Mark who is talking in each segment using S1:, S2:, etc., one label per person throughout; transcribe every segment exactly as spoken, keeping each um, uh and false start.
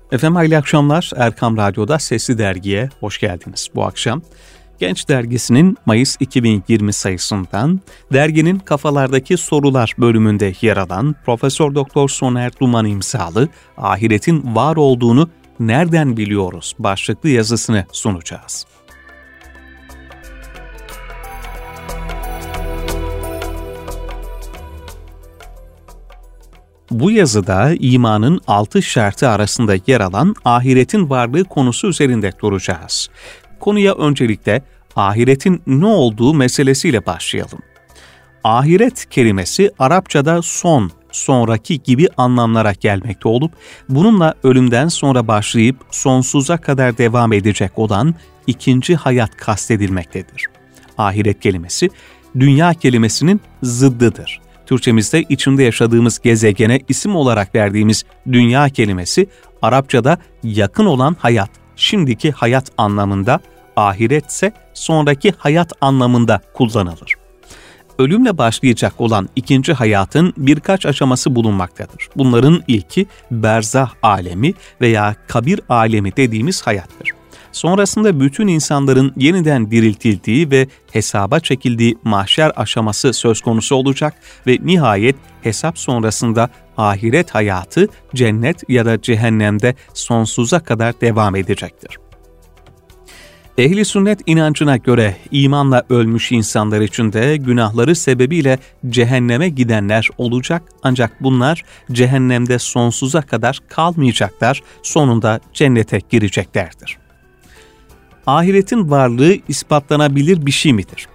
S1: Efendim hayırlı akşamlar. Erkam Radyo'da Sesli Dergi'ye hoş geldiniz. Bu akşam Genç Dergisi'nin Mayıs iki bin yirmi sayısından derginin Kafalardaki Sorular bölümünde yer alan Profesör Doktor Soner Duman imzalı Ahiretin var olduğunu nereden biliyoruz başlıklı yazısını sunacağız. Bu yazıda imanın altı şartı arasında yer alan ahiretin varlığı konusu üzerinde duracağız. Konuya öncelikle ahiretin ne olduğu meselesiyle başlayalım. Ahiret kelimesi Arapçada son, sonraki gibi anlamlara gelmekte olup, bununla ölümden sonra başlayıp sonsuza kadar devam edecek olan ikinci hayat kastedilmektedir. Ahiret kelimesi, dünya kelimesinin zıddıdır. Türkçemizde içinde yaşadığımız gezegene isim olarak verdiğimiz dünya kelimesi, Arapçada yakın olan hayat, şimdiki hayat anlamında, ahiretse sonraki hayat anlamında kullanılır. Ölümle başlayacak olan ikinci hayatın birkaç aşaması bulunmaktadır. Bunların ilki berzah alemi veya kabir alemi dediğimiz hayattır. Sonrasında bütün insanların yeniden diriltildiği ve hesaba çekildiği mahşer aşaması söz konusu olacak ve nihayet hesap sonrasında ahiret hayatı cennet ya da cehennemde sonsuza kadar devam edecektir. Ehli sünnet inancına göre imanla ölmüş insanlar için de günahları sebebiyle cehenneme gidenler olacak, ancak bunlar cehennemde sonsuza kadar kalmayacaklar, sonunda cennete gireceklerdir. Ahiretin varlığı ispatlanabilir bir şey midir?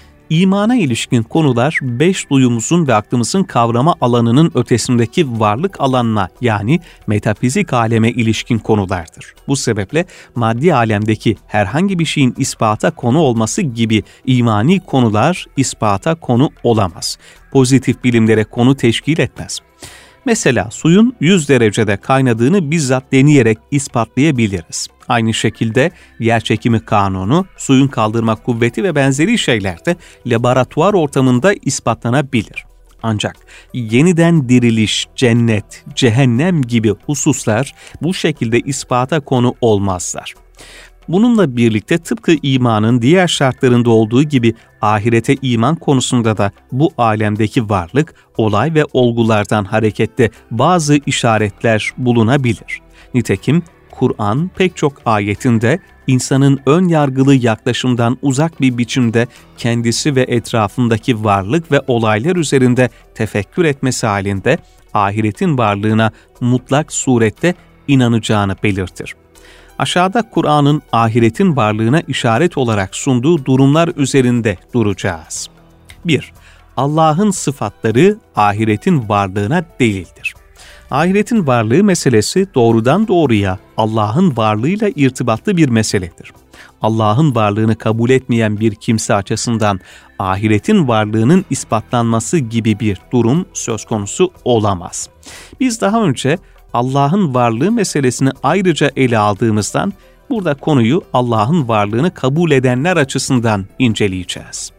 S1: İmana ilişkin konular beş duyumuzun ve aklımızın kavrama alanının ötesindeki varlık alanına, yani metafizik aleme ilişkin konulardır. Bu sebeple maddi alemdeki herhangi bir şeyin ispata konu olması gibi imani konular ispata konu olamaz. Pozitif bilimlere konu teşkil etmez. Mesela suyun yüz derecede kaynadığını bizzat deneyerek ispatlayabiliriz. Aynı şekilde yerçekimi kanunu, suyun kaldırma kuvveti ve benzeri şeyler de laboratuvar ortamında ispatlanabilir. Ancak yeniden diriliş, cennet, cehennem gibi hususlar bu şekilde ispata konu olmazlar. Bununla birlikte tıpkı imanın diğer şartlarında olduğu gibi ahirete iman konusunda da bu alemdeki varlık, olay ve olgulardan hareketle bazı işaretler bulunabilir. Nitekim Kur'an pek çok ayetinde insanın ön yargılı yaklaşımdan uzak bir biçimde kendisi ve etrafındaki varlık ve olaylar üzerinde tefekkür etmesi halinde ahiretin varlığına mutlak surette inanacağını belirtir. Aşağıda Kur'an'ın ahiretin varlığına işaret olarak sunduğu durumlar üzerinde duracağız. bir. Allah'ın sıfatları ahiretin varlığına delildir. Ahiretin varlığı meselesi doğrudan doğruya Allah'ın varlığıyla irtibatlı bir meseledir. Allah'ın varlığını kabul etmeyen bir kimse açısından ahiretin varlığının ispatlanması gibi bir durum söz konusu olamaz. Biz daha önce Allah'ın varlığı meselesini ayrıca ele aldığımızdan burada konuyu Allah'ın varlığını kabul edenler açısından inceleyeceğiz.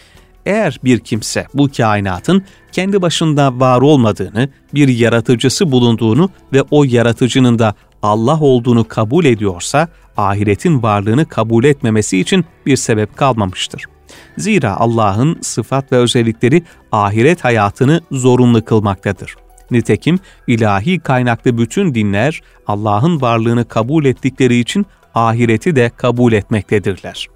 S1: Eğer bir kimse bu kainatın kendi başında var olmadığını, bir yaratıcısı bulunduğunu ve o yaratıcının da Allah olduğunu kabul ediyorsa, ahiretin varlığını kabul etmemesi için bir sebep kalmamıştır. Zira Allah'ın sıfat ve özellikleri ahiret hayatını zorunlu kılmaktadır. Nitekim ilahi kaynaklı bütün dinler Allah'ın varlığını kabul ettikleri için ahireti de kabul etmektedirler.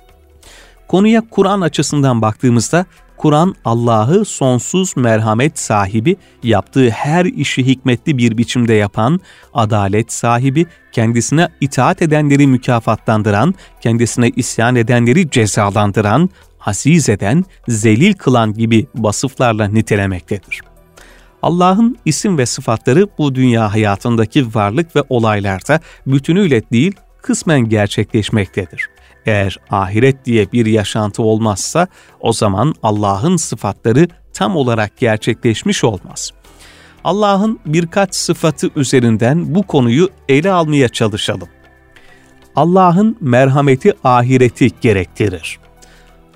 S1: Konuya Kur'an açısından baktığımızda, Kur'an Allah'ı sonsuz merhamet sahibi, yaptığı her işi hikmetli bir biçimde yapan, adalet sahibi, kendisine itaat edenleri mükafatlandıran, kendisine isyan edenleri cezalandıran, aziz eden, zelil kılan gibi vasıflarla nitelemektedir. Allah'ın isim ve sıfatları bu dünya hayatındaki varlık ve olaylarda bütünüyle değil, kısmen gerçekleşmektedir. Eğer ahiret diye bir yaşantı olmazsa, o zaman Allah'ın sıfatları tam olarak gerçekleşmiş olmaz. Allah'ın birkaç sıfatı üzerinden bu konuyu ele almaya çalışalım. Allah'ın merhameti ahireti gerektirir.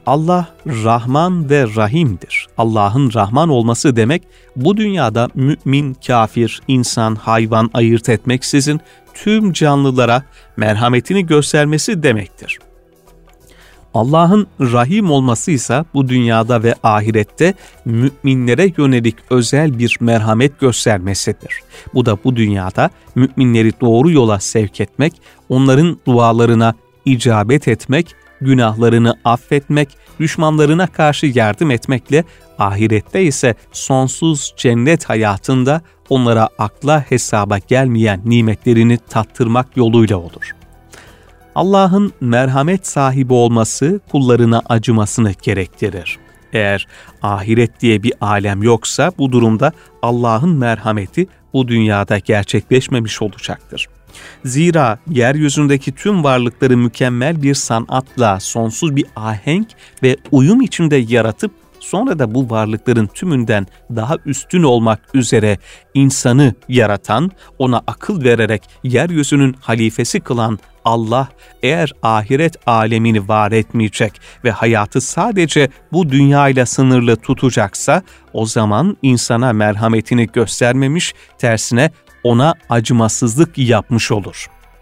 S1: Allah Rahman ve Rahim'dir. Allah'ın Rahman olması demek, bu dünyada mümin, kafir, insan, hayvan ayırt etmeksizin tüm canlılara merhametini göstermesi demektir. Allah'ın Rahim olması ise bu dünyada ve ahirette müminlere yönelik özel bir merhamet göstermesidir. Bu da bu dünyada müminleri doğru yola sevk etmek, onların dualarına icabet etmek, günahlarını affetmek, düşmanlarına karşı yardım etmekle, ahirette ise sonsuz cennet hayatında onlara akla hesaba gelmeyen nimetlerini tattırmak yoluyla olur. Allah'ın merhamet sahibi olması kullarına acımasını gerektirir. Eğer ahiret diye bir alem yoksa bu durumda Allah'ın merhameti bu dünyada gerçekleşmemiş olacaktır. Zira yeryüzündeki tüm varlıkları mükemmel bir sanatla, sonsuz bir ahenk ve uyum içinde yaratıp, sonra da bu varlıkların tümünden daha üstün olmak üzere insanı yaratan, ona akıl vererek yeryüzünün halifesi kılan Allah, eğer ahiret alemini var etmeyecek ve hayatı sadece bu dünyayla sınırlı tutacaksa, o zaman insana merhametini göstermemiş, tersine ona acımasızlık yapmış olur.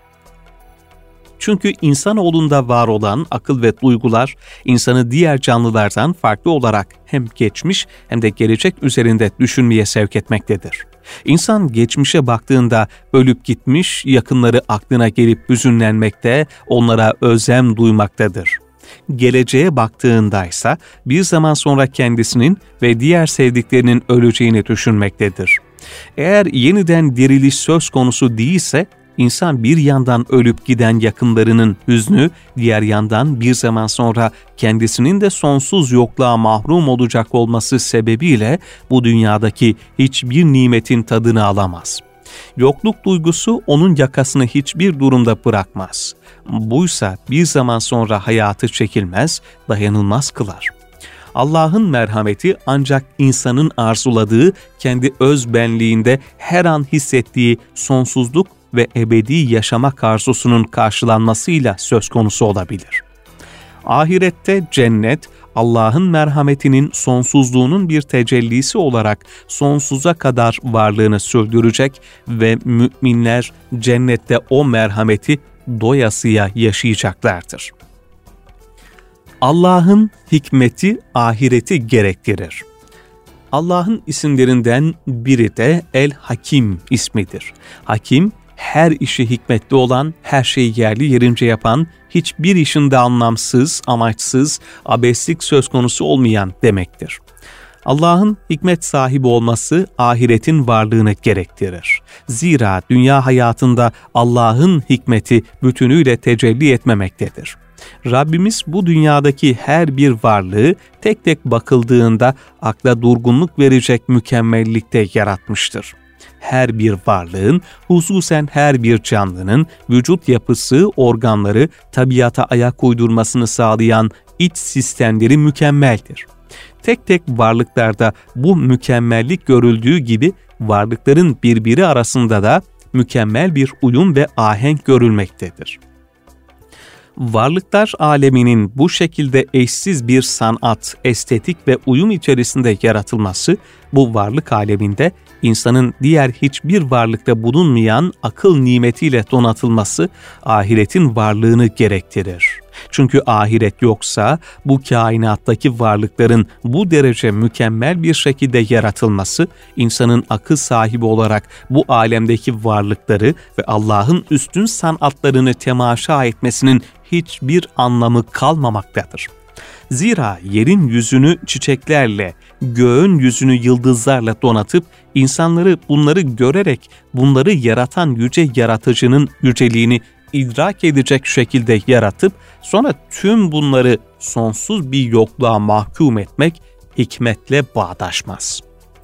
S1: Çünkü insanoğlunda var olan akıl ve duygular, insanı diğer canlılardan farklı olarak hem geçmiş hem de gelecek üzerinde düşünmeye sevk etmektedir. İnsan geçmişe baktığında ölüp gitmiş yakınları aklına gelip hüzünlenmekte, onlara özlem duymaktadır. Geleceğe baktığında ise bir zaman sonra kendisinin ve diğer sevdiklerinin öleceğini düşünmektedir. Eğer yeniden diriliş söz konusu değilse, İnsan bir yandan ölüp giden yakınlarının hüznü, diğer yandan bir zaman sonra kendisinin de sonsuz yokluğa mahrum olacak olması sebebiyle bu dünyadaki hiçbir nimetin tadını alamaz. Yokluk duygusu onun yakasını hiçbir durumda bırakmaz. Buysa bir zaman sonra hayatı çekilmez, dayanılmaz kılar. Allah'ın merhameti ancak insanın arzuladığı, kendi öz benliğinde her an hissettiği sonsuzluk ve ebedi yaşamak arzusunun karşılanmasıyla söz konusu olabilir. Ahirette cennet, Allah'ın merhametinin sonsuzluğunun bir tecellisi olarak sonsuza kadar varlığını sürdürecek ve müminler cennette o merhameti doyasıya yaşayacaklardır. Allah'ın hikmeti ahireti gerektirir. Allah'ın isimlerinden biri de El-Hakim ismidir. Hakim, her işi hikmetli olan, her şeyi yerli yerince yapan, hiçbir işinde anlamsız, amaçsız, abeslik söz konusu olmayan demektir. Allah'ın hikmet sahibi olması ahiretin varlığını gerektirir. Zira dünya hayatında Allah'ın hikmeti bütünüyle tecelli etmemektedir. Rabbimiz bu dünyadaki her bir varlığı tek tek bakıldığında akla durgunluk verecek mükemmellikte yaratmıştır. Her bir varlığın, hususen her bir canlının vücut yapısı, organları, tabiata ayak uydurmasını sağlayan iç sistemleri mükemmeldir. Tek tek varlıklarda bu mükemmellik görüldüğü gibi varlıkların birbiri arasında da mükemmel bir uyum ve ahenk görülmektedir. Varlıklar aleminin bu şekilde eşsiz bir sanat, estetik ve uyum içerisinde yaratılması, bu varlık aleminde insanın diğer hiçbir varlıkta bulunmayan akıl nimetiyle donatılması, ahiretin varlığını gerektirir. Çünkü ahiret yoksa, bu kainattaki varlıkların bu derece mükemmel bir şekilde yaratılması, insanın akıl sahibi olarak bu alemdeki varlıkları ve Allah'ın üstün sanatlarını temaşa etmesinin hiçbir anlamı kalmamaktadır. Zira yerin yüzünü çiçeklerle, göğün yüzünü yıldızlarla donatıp, insanları bunları görerek bunları yaratan yüce yaratıcının yüceliğini idrak edecek şekilde yaratıp, sonra tüm bunları sonsuz bir yokluğa mahkum etmek hikmetle bağdaşmaz.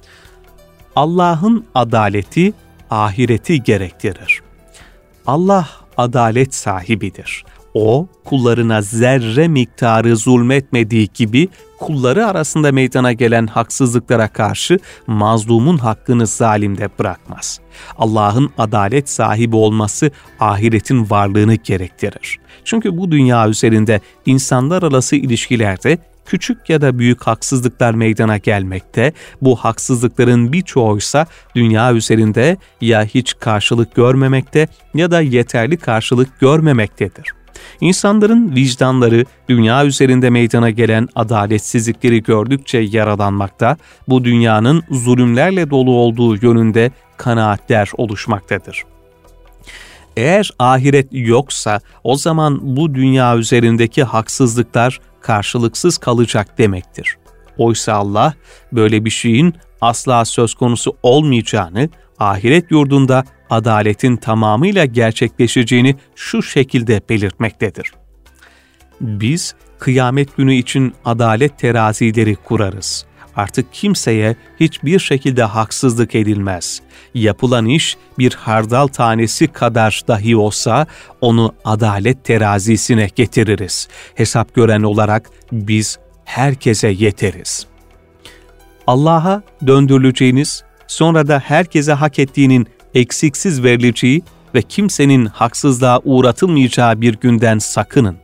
S1: Allah'ın adaleti ahireti gerektirir. Allah adalet sahibidir. O, kullarına zerre miktarı zulmetmediği gibi, kulları arasında meydana gelen haksızlıklara karşı mazlumun hakkını zalimde bırakmaz. Allah'ın adalet sahibi olması ahiretin varlığını gerektirir. Çünkü bu dünya üzerinde insanlar arası ilişkilerde Küçük ya da büyük haksızlıklar meydana gelmekte, bu haksızlıkların birçoğuysa dünya üzerinde ya hiç karşılık görmemekte ya da yeterli karşılık görmemektedir. İnsanların vicdanları dünya üzerinde meydana gelen adaletsizlikleri gördükçe yaralanmakta, bu dünyanın zulümlerle dolu olduğu yönünde kanaatler oluşmaktadır. Eğer ahiret yoksa o zaman bu dünya üzerindeki haksızlıklar karşılıksız kalacak demektir. Oysa Allah böyle bir şeyin asla söz konusu olmayacağını, ahiret yurdunda adaletin tamamıyla gerçekleşeceğini şu şekilde belirtmektedir. Biz kıyamet günü için adalet terazileri kurarız. Artık kimseye hiçbir şekilde haksızlık edilmez. Yapılan iş bir hardal tanesi kadar dahi olsa onu adalet terazisine getiririz. Hesap gören olarak biz herkese yeteriz. Allah'a döndürüleceğiniz, sonra da herkese hak ettiğinin eksiksiz verileceği ve kimsenin haksızlığa uğratılmayacağı bir günden sakının.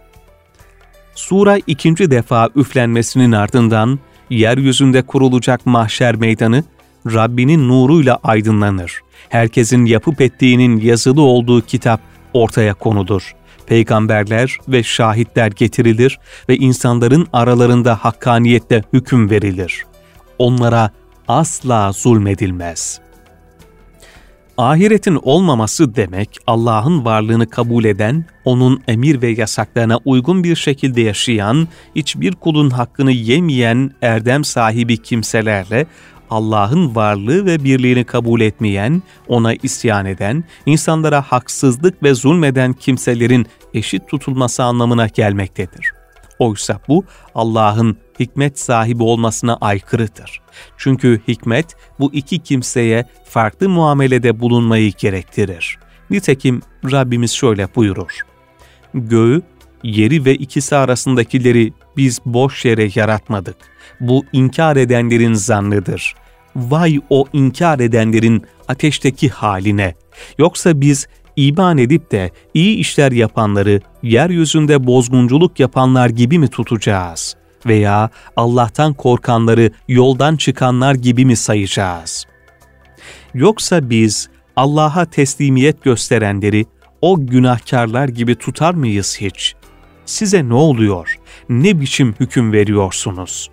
S1: Sura ikinci defa üflenmesinin ardından yeryüzünde kurulacak mahşer meydanı Rabbinin nuruyla aydınlanır. Herkesin yapıp ettiğinin yazılı olduğu kitap ortaya konulur. Peygamberler ve şahitler getirilir ve insanların aralarında hakkaniyetle hüküm verilir. Onlara asla zulmedilmez. Ahiretin olmaması demek, Allah'ın varlığını kabul eden, onun emir ve yasaklarına uygun bir şekilde yaşayan, hiçbir kulun hakkını yemeyen erdem sahibi kimselerle, Allah'ın varlığı ve birliğini kabul etmeyen, ona isyan eden, insanlara haksızlık ve zulmeden kimselerin eşit tutulması anlamına gelmektedir. Oysa bu Allah'ın hikmet sahibi olmasına aykırıdır. Çünkü hikmet bu iki kimseye farklı muamelede bulunmayı gerektirir. Nitekim Rabbimiz şöyle buyurur: "Göğü, yeri ve ikisi arasındakileri biz boş yere yaratmadık. Bu inkar edenlerin zannıdır. Vay o inkar edenlerin ateşteki haline! Yoksa biz İman edip de iyi işler yapanları yeryüzünde bozgunculuk yapanlar gibi mi tutacağız? Veya Allah'tan korkanları yoldan çıkanlar gibi mi sayacağız? Yoksa biz Allah'a teslimiyet gösterenleri o günahkarlar gibi tutar mıyız hiç? Size ne oluyor? Ne biçim hüküm veriyorsunuz?"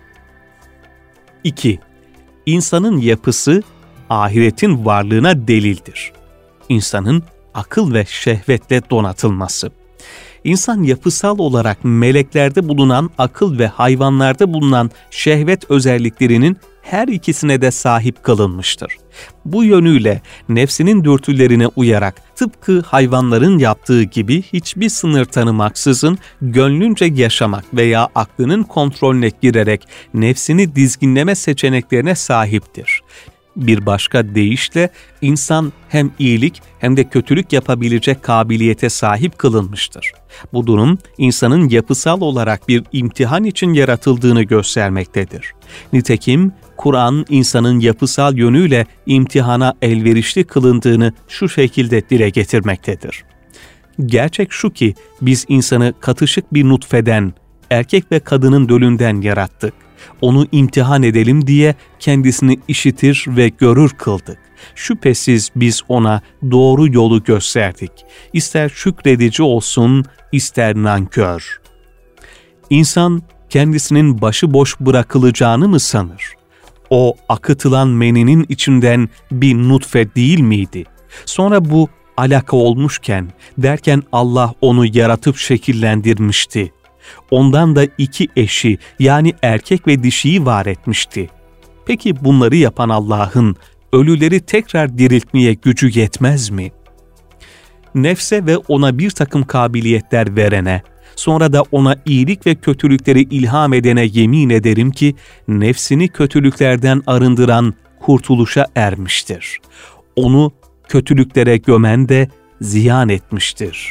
S1: İki. İnsanın yapısı ahiretin varlığına delildir. İnsanın akıl ve şehvetle donatılması. İnsan yapısal olarak meleklerde bulunan akıl ve hayvanlarda bulunan şehvet özelliklerinin her ikisine de sahip kılınmıştır. Bu yönüyle nefsinin dürtülerine uyarak tıpkı hayvanların yaptığı gibi hiçbir sınır tanımaksızın gönlünce yaşamak veya aklının kontrolüne girerek nefsini dizginleme seçeneklerine sahiptir. Bir başka deyişle insan hem iyilik hem de kötülük yapabilecek kabiliyete sahip kılınmıştır. Bu durum insanın yapısal olarak bir imtihan için yaratıldığını göstermektedir. Nitekim Kur'an insanın yapısal yönüyle imtihana elverişli kılındığını şu şekilde dile getirmektedir. Gerçek şu ki biz insanı katışık bir nutfeden, erkek ve kadının dölünden yarattık. Onu imtihan edelim diye kendisini işitir ve görür kıldık. Şüphesiz biz ona doğru yolu gösterdik. İster şükredici olsun, ister nankör. İnsan kendisinin başıboş bırakılacağını mı sanır? O akıtılan meninin içinden bir nutfe değil miydi? Sonra bu alaka olmuşken, derken Allah onu yaratıp şekillendirmişti. Ondan da iki eşi yani erkek ve dişiyi var etmişti. Peki bunları yapan Allah'ın ölüleri tekrar diriltmeye gücü yetmez mi? Nefse ve ona bir takım kabiliyetler verene, sonra da ona iyilik ve kötülükleri ilham edene yemin ederim ki nefsini kötülüklerden arındıran kurtuluşa ermiştir. Onu kötülüklere gömen de ziyan etmiştir.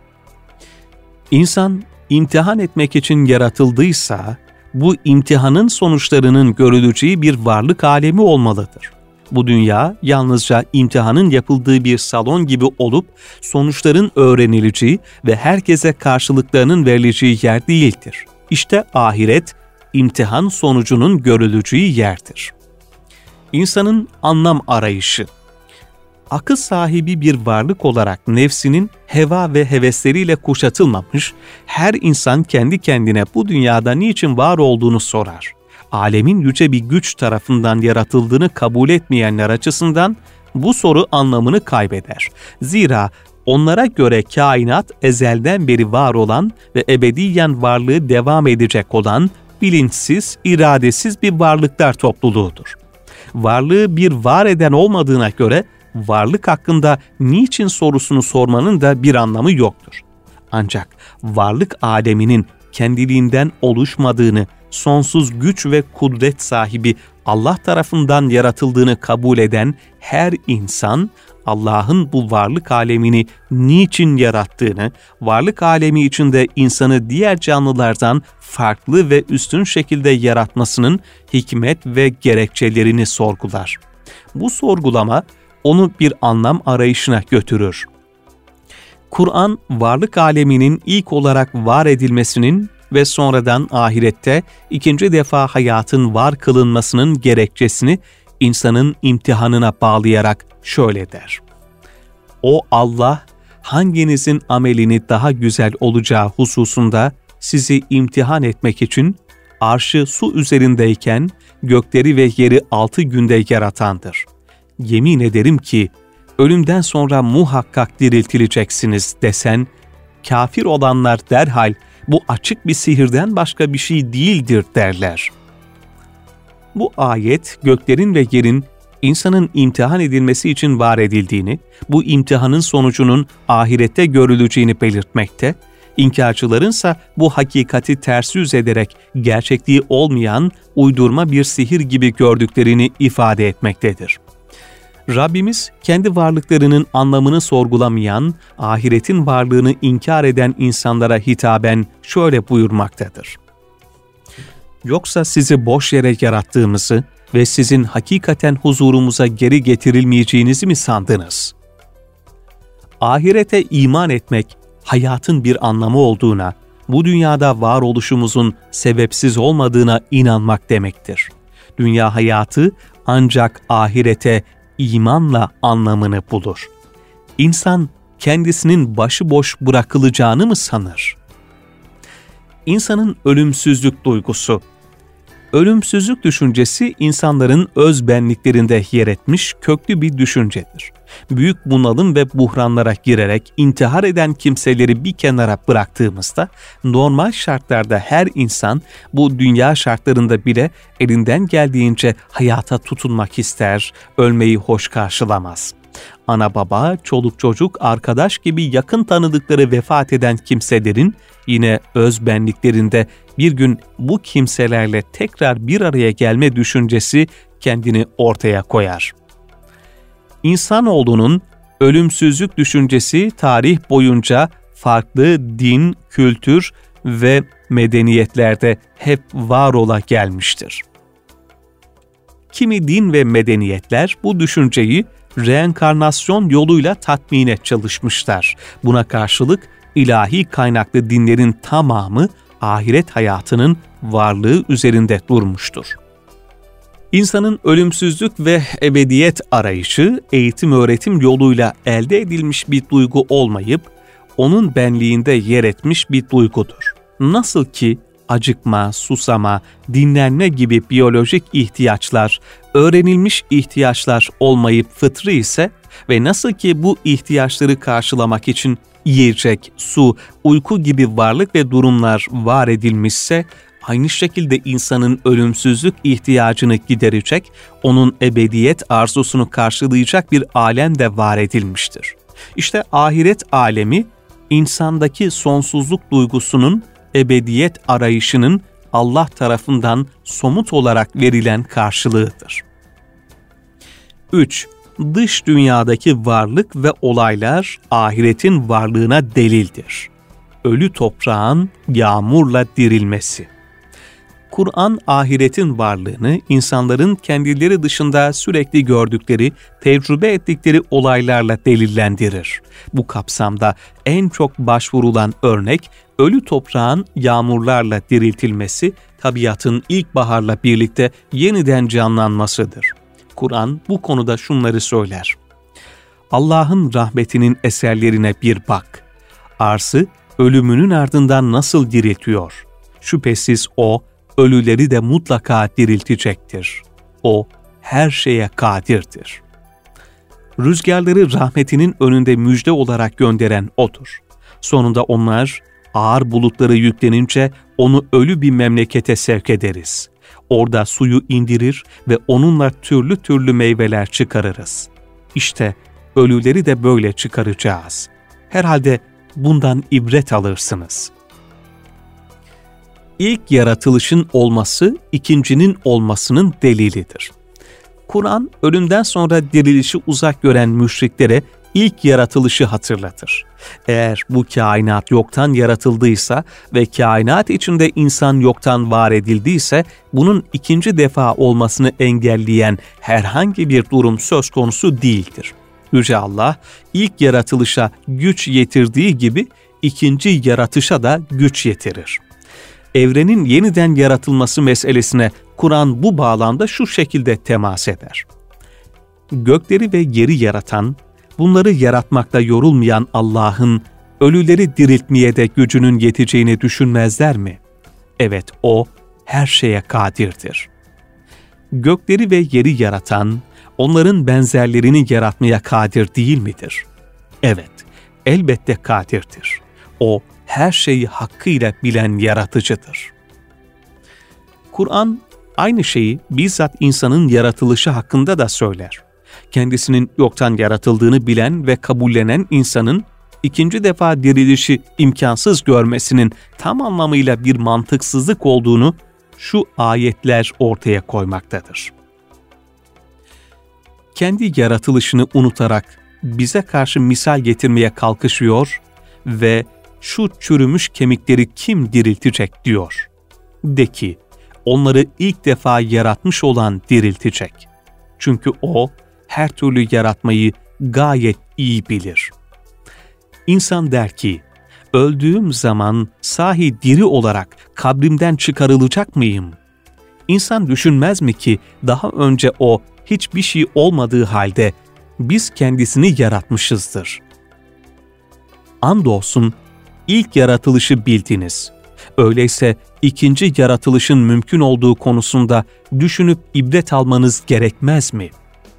S1: İnsan imtihan etmek için yaratıldıysa, bu imtihanın sonuçlarının görüleceği bir varlık alemi olmalıdır. Bu dünya yalnızca imtihanın yapıldığı bir salon gibi olup sonuçların öğrenileceği ve herkese karşılıklarının verileceği yer değildir. İşte ahiret, imtihan sonucunun görüleceği yerdir. İnsanın anlam arayışı. Akıl sahibi bir varlık olarak nefsinin heva ve hevesleriyle kuşatılmamış, her insan kendi kendine bu dünyada niçin var olduğunu sorar. Alemin yüce bir güç tarafından yaratıldığını kabul etmeyenler açısından bu soru anlamını kaybeder. Zira onlara göre kainat ezelden beri var olan ve ebediyen varlığı devam edecek olan bilinçsiz, iradesiz bir varlıklar topluluğudur. Varlığı bir var eden olmadığına göre varlık hakkında niçin sorusunu sormanın da bir anlamı yoktur. Ancak varlık aleminin kendiliğinden oluşmadığını, sonsuz güç ve kudret sahibi Allah tarafından yaratıldığını kabul eden her insan, Allah'ın bu varlık alemini niçin yarattığını, varlık alemi içinde insanı diğer canlılardan farklı ve üstün şekilde yaratmasının hikmet ve gerekçelerini sorgular. Bu sorgulama onu bir anlam arayışına götürür. Kur'an, varlık aleminin ilk olarak var edilmesinin ve sonradan ahirette ikinci defa hayatın var kılınmasının gerekçesini insanın imtihanına bağlayarak şöyle der: O Allah, hanginizin amelini daha güzel olacağı hususunda sizi imtihan etmek için arşı su üzerindeyken gökleri ve yeri altı günde yaratandır. Yemin ederim ki ölümden sonra muhakkak diriltileceksiniz desen, kafir olanlar derhal bu açık bir sihirden başka bir şey değildir derler. Bu ayet göklerin ve yerin insanın imtihan edilmesi için var edildiğini, bu imtihanın sonucunun ahirette görüleceğini belirtmekte, İnkarcılarınsa bu hakikati ters yüz ederek gerçekliği olmayan uydurma bir sihir gibi gördüklerini ifade etmektedir. Rabbimiz kendi varlıklarının anlamını sorgulamayan, ahiretin varlığını inkar eden insanlara hitaben şöyle buyurmaktadır: Yoksa sizi boş yere yarattığımızı ve sizin hakikaten huzurumuza geri getirilmeyeceğinizi mi sandınız? Ahirete iman etmek, hayatın bir anlamı olduğuna, bu dünyada varoluşumuzun sebepsiz olmadığına inanmak demektir. Dünya hayatı ancak ahirete imanla anlamını bulur. İnsan kendisinin başıboş bırakılacağını mı sanır? İnsanın ölümsüzlük duygusu. Ölümsüzlük düşüncesi insanların öz benliklerinde yer etmiş köklü bir düşüncedir. Büyük bunalım ve buhranlara girerek intihar eden kimseleri bir kenara bıraktığımızda, normal şartlarda her insan bu dünya şartlarında bile elinden geldiğince hayata tutunmak ister, ölmeyi hoş karşılamaz. Ana baba, çoluk çocuk, arkadaş gibi yakın tanıdıkları vefat eden kimselerin yine öz benliklerinde bir gün bu kimselerle tekrar bir araya gelme düşüncesi kendini ortaya koyar. İnsanoğlunun ölümsüzlük düşüncesi tarih boyunca farklı din, kültür ve medeniyetlerde hep var ola gelmiştir. Kimi din ve medeniyetler bu düşünceyi reenkarnasyon yoluyla tatmine çalışmışlar. Buna karşılık ilahi kaynaklı dinlerin tamamı ahiret hayatının varlığı üzerinde durmuştur. İnsanın ölümsüzlük ve ebediyet arayışı, eğitim-öğretim yoluyla elde edilmiş bir duygu olmayıp, onun benliğinde yer etmiş bir duygudur. Nasıl ki acıkma, susama, dinlenme gibi biyolojik ihtiyaçlar, öğrenilmiş ihtiyaçlar olmayıp fıtrı ise ve nasıl ki bu ihtiyaçları karşılamak için yiyecek, su, uyku gibi varlık ve durumlar var edilmişse, aynı şekilde insanın ölümsüzlük ihtiyacını giderecek, onun ebediyet arzusunu karşılayacak bir alem de var edilmiştir. İşte ahiret alemi, insandaki sonsuzluk duygusunun, ebediyet arayışının Allah tarafından somut olarak verilen karşılığıdır. üç. Dış dünyadaki varlık ve olaylar ahiretin varlığına delildir. Ölü toprağın yağmurla dirilmesi. Kur'an, ahiretin varlığını insanların kendileri dışında sürekli gördükleri, tecrübe ettikleri olaylarla delillendirir. Bu kapsamda en çok başvurulan örnek, ölü toprağın yağmurlarla diriltilmesi, tabiatın ilkbaharla birlikte yeniden canlanmasıdır. Kur'an bu konuda şunları söyler: Allah'ın rahmetinin eserlerine bir bak. Arzı ölümünün ardından nasıl diriltiyor? Şüphesiz O, ölüleri de mutlaka diriltecektir. O, her şeye kadirdir. Rüzgarları rahmetinin önünde müjde olarak gönderen O'dur. Sonunda onlar, ağır bulutları yüklenince onu ölü bir memlekete sevk ederiz. Orada suyu indirir ve onunla türlü türlü meyveler çıkarırız. İşte ölüleri de böyle çıkaracağız. Herhalde bundan ibret alırsınız. İlk yaratılışın olması, ikincinin olmasının delilidir. Kur'an, ölümden sonra dirilişi uzak gören müşriklere ilk yaratılışı hatırlatır. Eğer bu kainat yoktan yaratıldıysa ve kainat içinde insan yoktan var edildiyse, bunun ikinci defa olmasını engelleyen herhangi bir durum söz konusu değildir. Yüce Allah, ilk yaratılışa güç yetirdiği gibi ikinci yaratışa da güç yetirir. Evrenin yeniden yaratılması meselesine Kur'an bu bağlamda şu şekilde temas eder: Gökleri ve yeri yaratan, bunları yaratmakta yorulmayan Allah'ın ölüleri diriltmeye de gücünün yeteceğini düşünmezler mi? Evet, O her şeye kadirdir. Gökleri ve yeri yaratan, onların benzerlerini yaratmaya kadir değil midir? Evet, elbette kadirdir. O, her şeyi hakkıyla bilen yaratıcıdır. Kur'an, aynı şeyi bizzat insanın yaratılışı hakkında da söyler. Kendisinin yoktan yaratıldığını bilen ve kabullenen insanın, ikinci defa dirilişi imkansız görmesinin tam anlamıyla bir mantıksızlık olduğunu şu ayetler ortaya koymaktadır. Kendi yaratılışını unutarak bize karşı misal getirmeye kalkışıyor ve şu çürümüş kemikleri kim diriltecek diyor. De ki, onları ilk defa yaratmış olan diriltecek. Çünkü O, her türlü yaratmayı gayet iyi bilir. İnsan der ki, öldüğüm zaman sahi diri olarak kabrimden çıkarılacak mıyım? İnsan düşünmez mi ki daha önce O, hiçbir şey olmadığı halde biz kendisini yaratmışızdır. Andolsun ilk yaratılışı bildiniz. Öyleyse ikinci yaratılışın mümkün olduğu konusunda düşünüp ibret almanız gerekmez mi?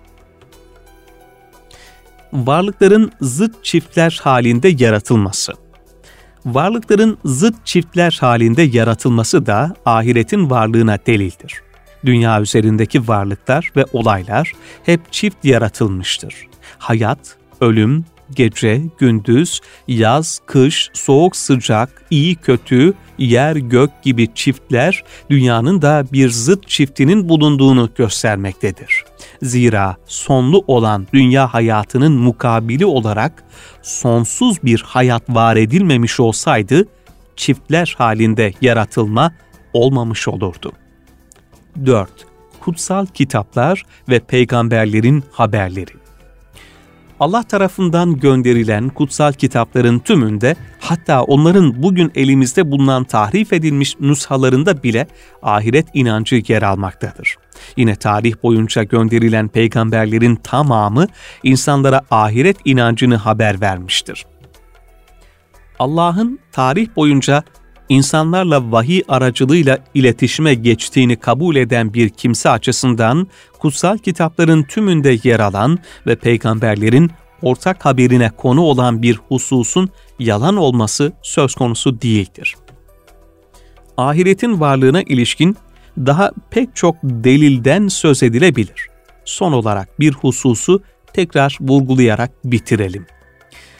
S1: Varlıkların zıt çiftler halinde yaratılması. Varlıkların zıt çiftler halinde yaratılması da ahiretin varlığına delildir. Dünya üzerindeki varlıklar ve olaylar hep çift yaratılmıştır. Hayat, ölüm, gece, gündüz, yaz, kış, soğuk, sıcak, iyi, kötü, yer, gök gibi çiftler dünyanın da bir zıt çiftinin bulunduğunu göstermektedir. Zira sonlu olan dünya hayatının mukabili olarak sonsuz bir hayat var edilmemiş olsaydı, çiftler halinde yaratılma olmamış olurdu. dört. Kutsal kitaplar ve peygamberlerin haberleri. Allah tarafından gönderilen kutsal kitapların tümünde, hatta onların bugün elimizde bulunan tahrif edilmiş nüshalarında bile ahiret inancı yer almaktadır. Yine tarih boyunca gönderilen peygamberlerin tamamı insanlara ahiret inancını haber vermiştir. Allah'ın tarih boyunca insanlarla vahiy aracılığıyla iletişime geçtiğini kabul eden bir kimse açısından kutsal kitapların tümünde yer alan ve peygamberlerin ortak haberine konu olan bir hususun yalan olması söz konusu değildir. Ahiretin varlığına ilişkin daha pek çok delilden söz edilebilir. Son olarak bir hususu tekrar vurgulayarak bitirelim.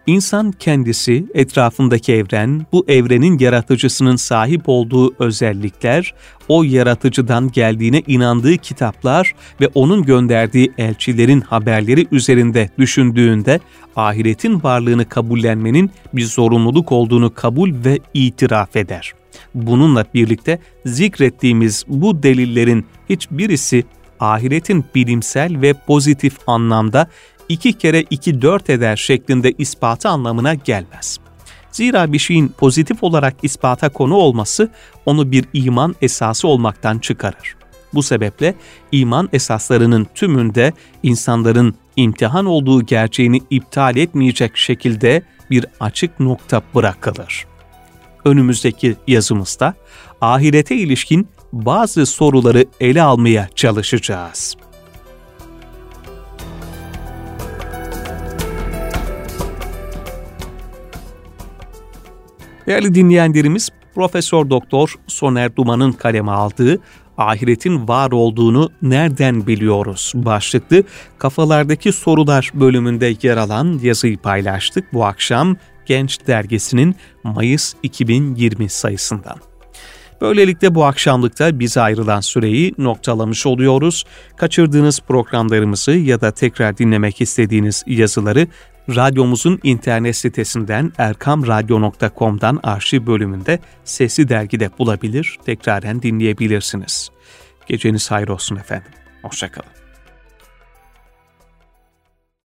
S1: İnsan kendisi, etrafındaki evren, bu evrenin yaratıcısının sahip olduğu özellikler, o yaratıcıdan geldiğine inandığı kitaplar ve onun gönderdiği elçilerin haberleri üzerinde düşündüğünde ahiretin varlığını kabullenmenin bir zorunluluk olduğunu kabul ve itiraf eder. Bununla birlikte zikrettiğimiz bu delillerin hiçbirisi ahiretin bilimsel ve pozitif anlamda iki kere iki dört eder şeklinde ispatı anlamına gelmez. Zira bir şeyin pozitif olarak ispata konu olması onu bir iman esası olmaktan çıkarır. Bu sebeple iman esaslarının tümünde insanların imtihan olduğu gerçeğini iptal etmeyecek şekilde bir açık nokta bırakılır. Önümüzdeki yazımızda ahirete ilişkin bazı soruları ele almaya çalışacağız. Değerli dinleyenlerimiz, Profesör Doktor Soner Duman'ın kaleme aldığı "Ahiretin var olduğunu nereden biliyoruz?" başlıklı Kafalardaki Sorular bölümünde yer alan yazıyı paylaştık bu akşam Genç Dergisi'nin Mayıs iki bin yirmi sayısından. Böylelikle bu akşamlıkta bize ayrılan süreyi noktalamış oluyoruz. Kaçırdığınız programlarımızı ya da tekrar dinlemek istediğiniz yazıları radyomuzun internet sitesinden erkam radyo nokta com'dan arşiv bölümünde Sesli Dergi'de bulabilir, tekraren dinleyebilirsiniz. Geceniz hayır olsun efendim. Hoşça kalın.